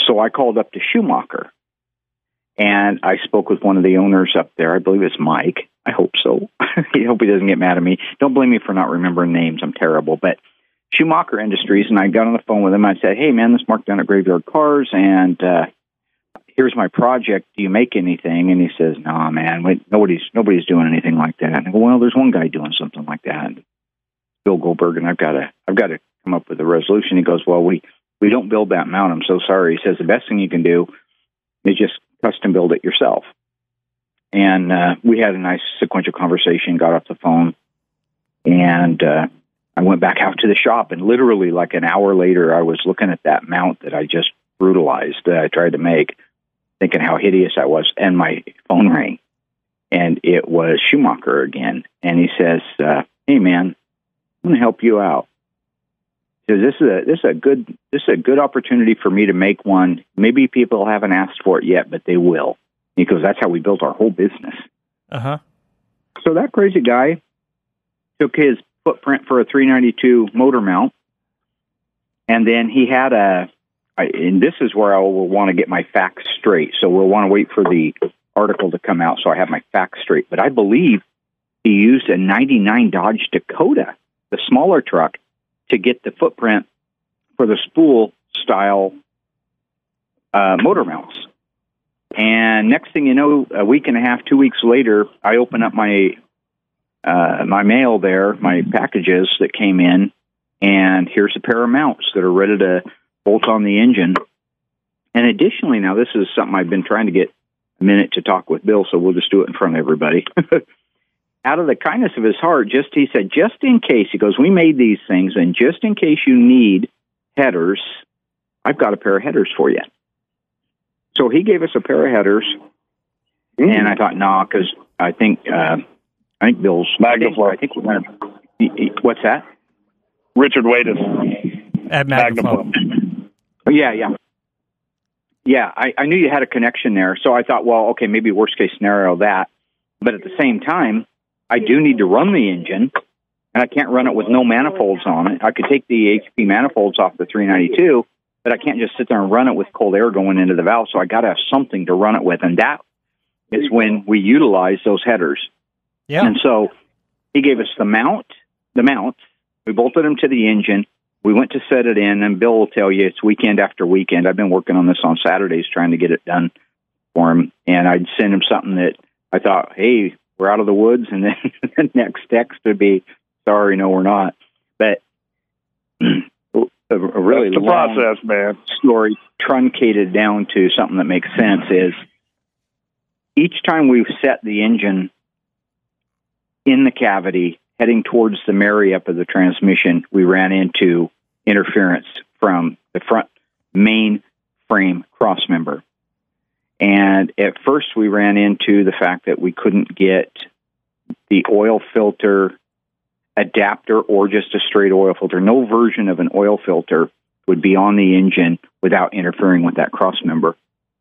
So I called up to Schumacher, and I spoke with one of the owners up there. I believe it's Mike. I hope so. I hope he doesn't get mad at me. Don't blame me for not remembering names. I'm terrible. But Schumacher Industries, and I got on the phone with him. I said, hey, man, this is Mark down at Graveyard Cars, and here's my project. Do you make anything? And he says, no, man, nobody's doing anything like that. And I go, well, there's one guy doing something like that, Bill Goldberg, and I've got to come up with a resolution. He goes, well, we don't build that mount. I'm so sorry. He says, the best thing you can do is just custom build it yourself. And we had a nice sequential conversation, got off the phone, and I went back out to the shop, and literally like an hour later, I was looking at that mount that I just brutalized, that I tried to make, thinking how hideous I was, and my phone rang, and it was Schumacher again, and he says, hey, man, I'm going to help you out. So this is a good opportunity for me to make one. Maybe people haven't asked for it yet, but they will. Because that's how we built our whole business. Uh-huh. So that crazy guy took his footprint for a 392 motor mount, and then he had and this is where I will want to get my facts straight. So we'll want to wait for the article to come out so I have my facts straight. But I believe he used a 99 Dodge Dakota, the smaller truck, to get the footprint for the spool-style motor mounts. And next thing you know, a week and a half, 2 weeks later, I open up my mail there, my packages that came in, and here's a pair of mounts that are ready to bolt on the engine. And additionally, now this is something I've been trying to get a minute to talk with Bill, so we'll just do it in front of everybody. Out of the kindness of his heart, he said, just in case, he goes, we made these things, and just in case you need headers, I've got a pair of headers for you. So he gave us a pair of headers, and I thought, nah, because I think Bill's Magnaflow. I think we're going to. What's that? Richard Wadis at Magnaflow. Yeah. I knew you had a connection there, so I thought, well, okay, maybe worst case scenario that, but at the same time, I do need to run the engine, and I can't run it with no manifolds on it. I could take the HP manifolds off the 392. But I can't just sit there and run it with cold air going into the valve, so I got to have something to run it with, and that is when we utilize those headers. Yeah. And so he gave us the mounts. We bolted them to the engine. We went to set it in, and Bill will tell you it's weekend after weekend. I've been working on this on Saturdays trying to get it done for him, and I'd send him something that I thought, hey, we're out of the woods, and then the next text would be, sorry, no, we're not. But a really long process, man. Story truncated down to something that makes sense is each time we've set the engine in the cavity heading towards the marry-up of the transmission, we ran into interference from the front main frame crossmember. And at first we ran into the fact that we couldn't get the oil filter adapter or just a straight oil filter. No version of an oil filter would be on the engine without interfering with that cross member.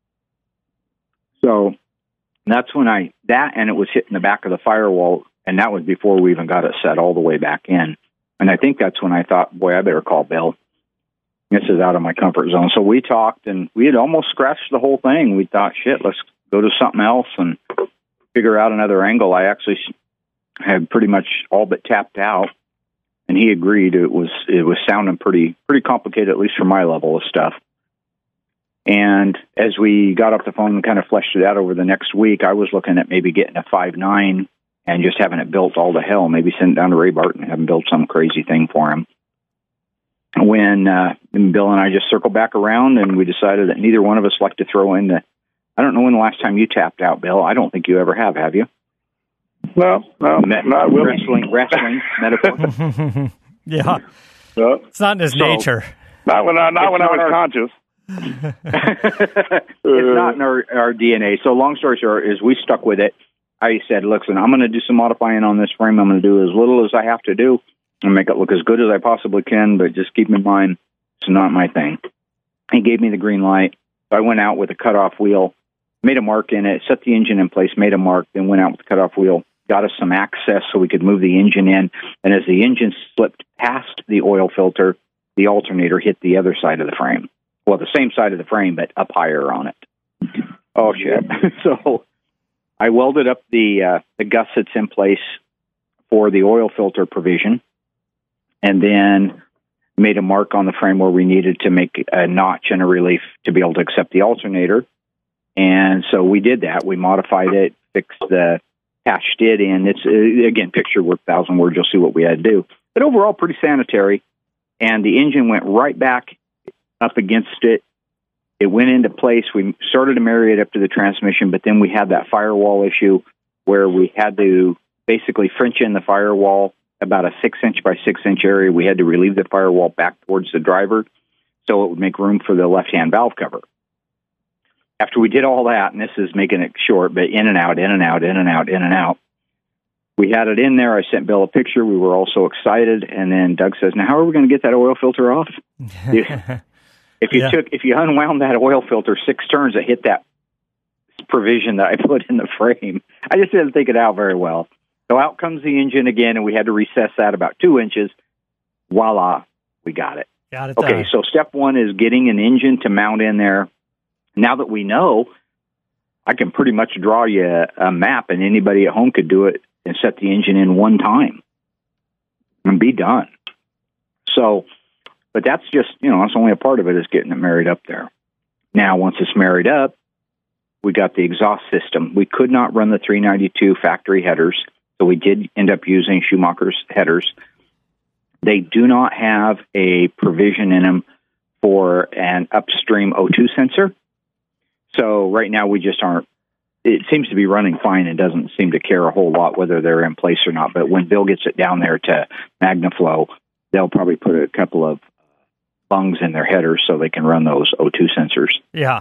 So that's when and it was hitting the back of the firewall, and that was before we even got it set all the way back in. And I think that's when I thought, boy, I better call Bill. This is out of my comfort zone. So we talked, and we had almost scratched the whole thing. We thought, shit, let's go to something else and figure out another angle. I actually had pretty much all but tapped out, and he agreed. It was sounding pretty complicated, at least for my level of stuff. And as we got off the phone and kind of fleshed it out over the next week, I was looking at maybe getting a 5.9 and just having it built all to hell, maybe send it down to Ray Barton and have him build some crazy thing for him. When Bill and I just circled back around, and we decided that neither one of us liked to throw in I don't know when the last time you tapped out, Bill. I don't think you ever have you? No, not really. Wrestling metaphor. Yeah. It's not in his nature. Not when I was conscious. It's not in our DNA. So long story short is we stuck with it. I said, listen, I'm going to do some modifying on this frame. I'm going to do as little as I have to do and make it look as good as I possibly can, but just keep in mind, it's not my thing. He gave me the green light. So I went out with a cutoff wheel, made a mark in it, set the engine in place, made a mark, then went out with the cutoff wheel, got us some access so we could move the engine in. And as the engine slipped past the oil filter, the alternator hit the other side of the frame. Well, the same side of the frame, but up higher on it. Oh, shit. So I welded up the gussets in place for the oil filter provision, and then made a mark on the frame where we needed to make a notch and a relief to be able to accept the alternator. And so we did that. We modified it, patched it in. It's, again, picture worth 1,000 words. You'll see what we had to do. But overall, pretty sanitary. And the engine went right back up against it. It went into place. We started to marry it up to the transmission, but then we had that firewall issue where we had to basically French in the firewall about a 6-inch by 6-inch area. We had to relieve the firewall back towards the driver so it would make room for the left-hand valve cover. After we did all that, and this is making it short, but in and out, in and out, in and out, in and out, we had it in there. I sent Bill a picture. We were all so excited. And then Doug says, now, how are we going to get that oil filter off? If you unwound that oil filter 6 turns, it hit that provision that I put in the frame. I just didn't think it out very well. So out comes the engine again, and we had to recess that about 2 inches. Voila, we got it. Got it. Okay, so step 1 is getting an engine to mount in there. Now that we know, I can pretty much draw you a map, and anybody at home could do it and set the engine in one time and be done. So, but that's just, that's only a part of it, is getting it married up there. Now, once it's married up, we got the exhaust system. We could not run the 392 factory headers, so we did end up using Schumacher's headers. They do not have a provision in them for an upstream O2 sensor. So right now we just aren't. It seems to be running fine and doesn't seem to care a whole lot whether they're in place or not. But when Bill gets it down there to MagnaFlow, they'll probably put a couple of bungs in their headers so they can run those O2 sensors. Yeah.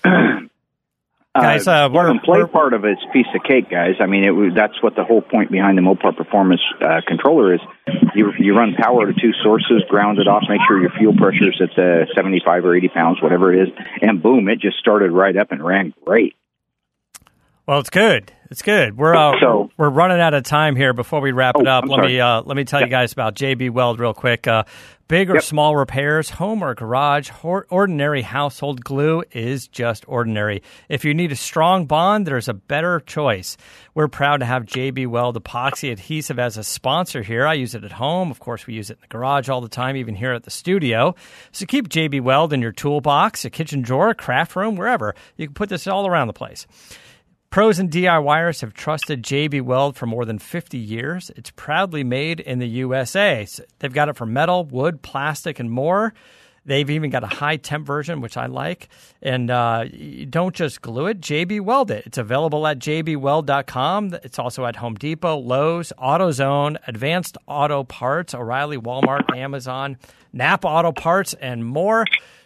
Guys, the part of it's piece of cake, guys. I mean, that's what the whole point behind the Mopar Performance controller is. You run power to 2 sources, ground it off, make sure your fuel pressure is at 75 or 80 pounds, whatever it is, and boom, it just started right up and ran great. Well, it's good. It's good. We're running out of time here. Before we wrap it up, let me tell you guys about JB Weld real quick. Big or small repairs, home or garage, ordinary household glue is just ordinary. If you need a strong bond, there's a better choice. We're proud to have JB Weld epoxy adhesive as a sponsor here. I use it at home. Of course, we use it in the garage all the time, even here at the studio. So keep JB Weld in your toolbox, a kitchen drawer, a craft room, wherever. You can put this all around the place. Pros and DIYers have trusted JB Weld for more than 50 years. It's proudly made in the USA. So they've got it for metal, wood, plastic, and more. They've even got a high-temp version, which I like. And you don't just glue it, JB Weld it. It's available at jbweld.com. It's also at Home Depot, Lowe's, AutoZone, Advanced Auto Parts, O'Reilly, Walmart, Amazon, Napa Auto Parts, and more.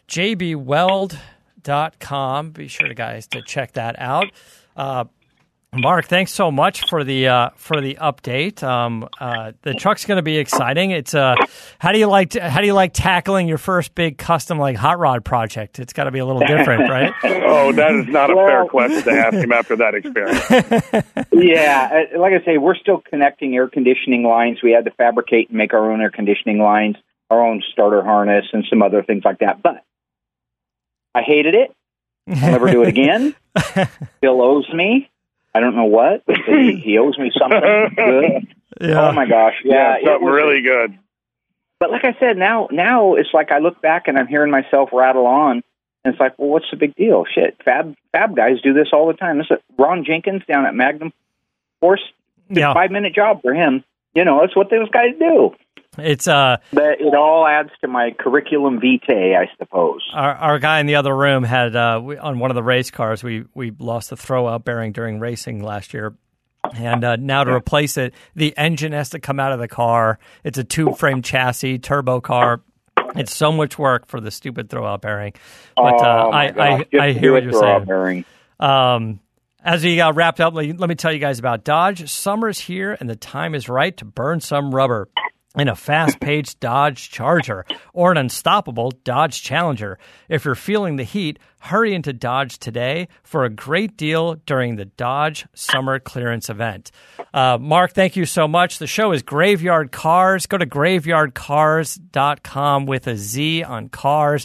jbweld.com. Be sure, guys, to check that out. Mark, thanks so much for the update. The truck's going to be exciting. It's how do you like tackling your first big custom hot rod project? It's got to be a little different, right? Oh, that is not a fair question to ask him after that experience. Yeah, like I say, we're still connecting air conditioning lines. We had to fabricate and make our own air conditioning lines, our own starter harness, and some other things like that. But I hated it. I'll never do it again. Bill owes me. I don't know what, but he owes me something good. Yeah. Oh, my gosh. Yeah, something really good. But like I said, now it's like I look back and I'm hearing myself rattle on, and it's like, well, what's the big deal? Shit, Fab guys do this all the time. This is Ron Jenkins down at Magnum Force. It's a 5-minute job for him. That's what those guys do. It's but it all adds to my curriculum vitae, I suppose. Our guy in the other room had on one of the race cars. We lost the throwout bearing during racing last year, and now to replace it, the engine has to come out of the car. It's a tube frame chassis, turbo car. It's so much work for the stupid throwout bearing. But I hear what you're saying. As we wrapped up, let me tell you guys about Dodge. Summer's here, and the time is right to burn some rubber in a fast-paced Dodge Charger or an unstoppable Dodge Challenger. If you're feeling the heat, hurry into Dodge today for a great deal during the Dodge Summer Clearance Event. Mark, thank you so much. The show is Graveyard Cars. Go to graveyardcars.com with a Z on cars.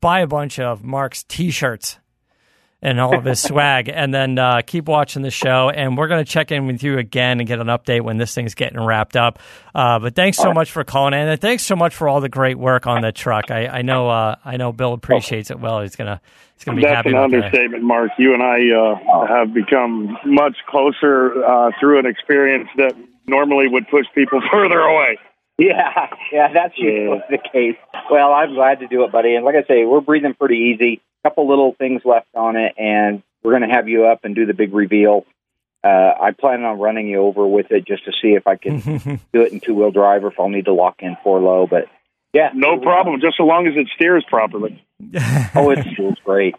buy a bunch of Mark's T-shirts and all of his swag, and then keep watching the show. And we're going to check in with you again and get an update when this thing's getting wrapped up. But thanks so much for calling in, and thanks so much for all the great work on the truck. I know Bill appreciates it well. He's gonna be happy. That's an understatement, Mark. You and I have become much closer through an experience that normally would push people further away. Yeah, that's usually the case. Well, I'm glad to do it, buddy. And like I say, we're breathing pretty easy. A couple little things left on it, and we're going to have you up and do the big reveal. I plan on running you over with it just to see if I can do it in two-wheel drive or if I'll need to lock in 4-low. But, yeah. No problem, just so long as it steers properly. Oh, it steers great.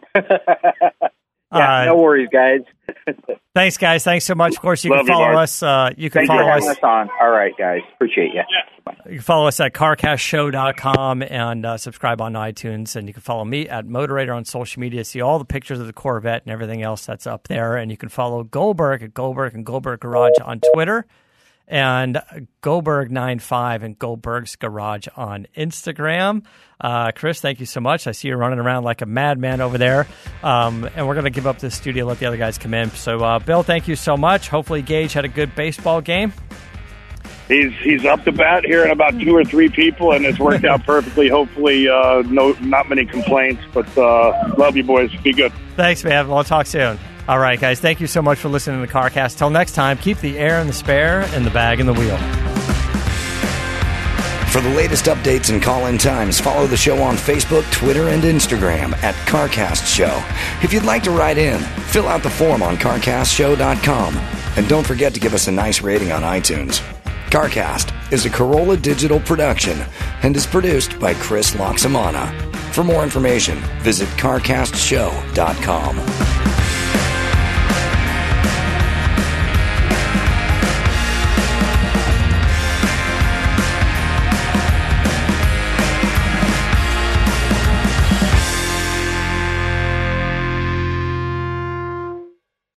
No worries, guys. Thanks, guys. Thanks so much. Of course, you can follow us. You can follow us on. All right, guys. Appreciate you. You can follow us at carcastshow.com and subscribe on iTunes. And you can follow me at Motorator on social media. See all the pictures of the Corvette and everything else that's up there. And you can follow Goldberg at Goldberg and Goldberg Garage on Twitter, and Goldberg95 and Goldberg's Garage on Instagram. Chris, thank you so much. I see you running around like a madman over there. And we're going to give up the studio, let the other guys come in. So, Bill, thank you so much. Hopefully Gage had a good baseball game. He's up to bat here in about 2 or 3 people, and it's worked out perfectly. Hopefully, not many complaints, but love you, boys. Be good. Thanks, man. We'll talk soon. All right, guys, thank you so much for listening to the CarCast. Till next time, keep the air in the spare and the bag in the wheel. For the latest updates and call-in times, follow the show on Facebook, Twitter, and Instagram at CarCast Show. If you'd like to write in, fill out the form on carcastshow.com. And don't forget to give us a nice rating on iTunes. CarCast is a Corolla Digital production and is produced by Chris Loxamana. For more information, visit carcastshow.com.